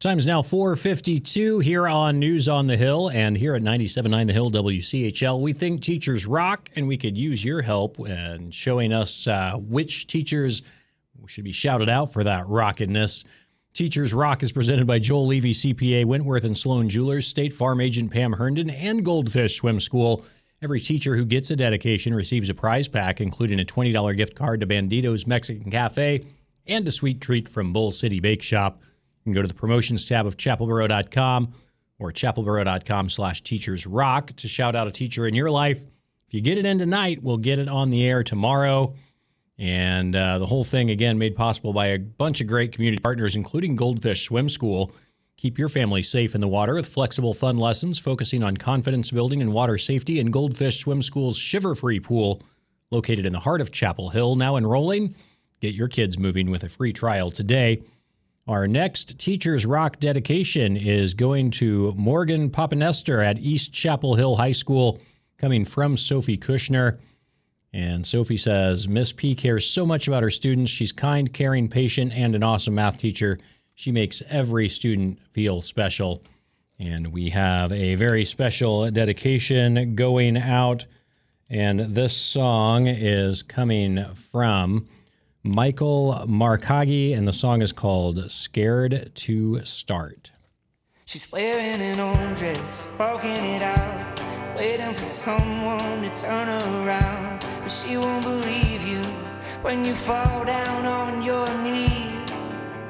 Time's now 4:52 here on News on the Hill and here at 97.9 The Hill WCHL. We think teachers rock, and we could use your help in showing us which teachers should be shouted out for that rockiness. Teachers Rock is presented by Joel Levy, CPA, Wentworth and Sloan Jewelers, State Farm Agent Pam Herndon, and Goldfish Swim School. Every teacher who gets a dedication receives a prize pack, including a $20 gift card to Bandito's Mexican Cafe and a sweet treat from Bull City Bake Shop. You can go to the promotions tab of chapelboro.com or chapelboro.com/teachersrock to shout out a teacher in your life. If you get it in tonight, we'll get it on the air tomorrow. And the whole thing, again, made possible by a bunch of great community partners, including Goldfish Swim School. Keep your family safe in the water with flexible, fun lessons focusing on confidence building and water safety in Goldfish Swim School's shiver-free pool, located in the heart of Chapel Hill. Now enrolling. Get your kids moving with a free trial today. Our next Teachers Rock dedication is going to Morgan Papanester at East Chapel Hill High School, coming from Sophie Kushner. And Sophie says, Miss P cares so much about her students. She's kind, caring, patient, and an awesome math teacher. She makes every student feel special. And we have a very special dedication going out. And this song is coming from Michael Markagi, and the song is called Scared to Start. She's wearing an orange dress, walking it out, waiting for someone to turn her around. But she won't believe you when you fall down on your knees.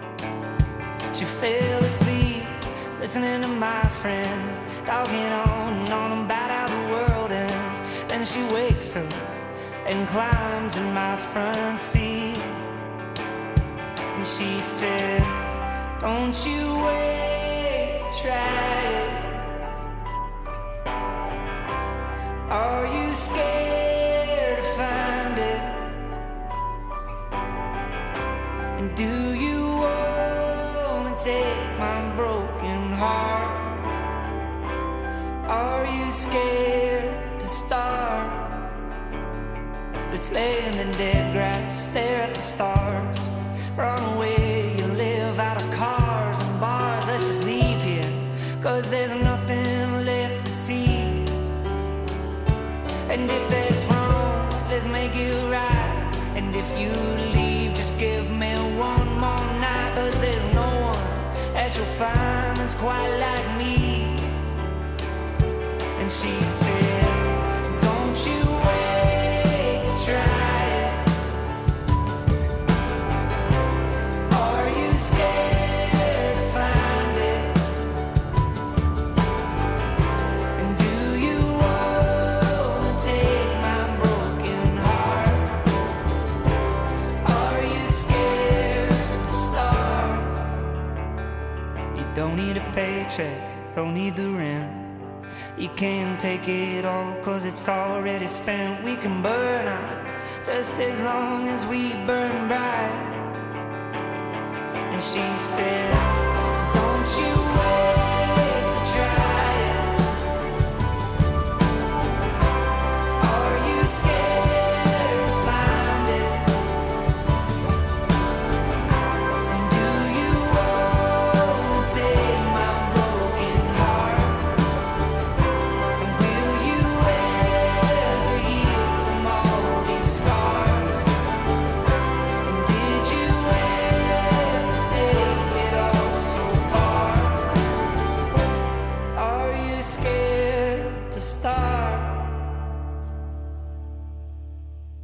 She fell asleep, listening to my friends, talking on and on about how the world ends. Then she wakes up and climbs in my front seat. And she said, don't you wait to try it. Are you scared to find it? And do you want to take my broken heart? Are you scared to start? Let's lay in the dead grass, stare at the stars, run away, you live out of cars and bars. Let's just leave here, cause there's nothing left to see. And if that's wrong, let's make it right. And if you leave, just give me one more night. Cause there's no one that you'll find that's quite like me. And she said, don't you wait to try it. Are you scared to find it? And do you want to take my broken heart? Are you scared to start? You don't need a paycheck, don't need the rent. You can't take it all, cause it's already spent. We can burn out just as long as we burn bright. And she said, don't you wait to try it. Are you scared to find it? And do you want to take my broken heart? And will you ever heal from all these scars? And did you ever take it all so far? Are you scared to start?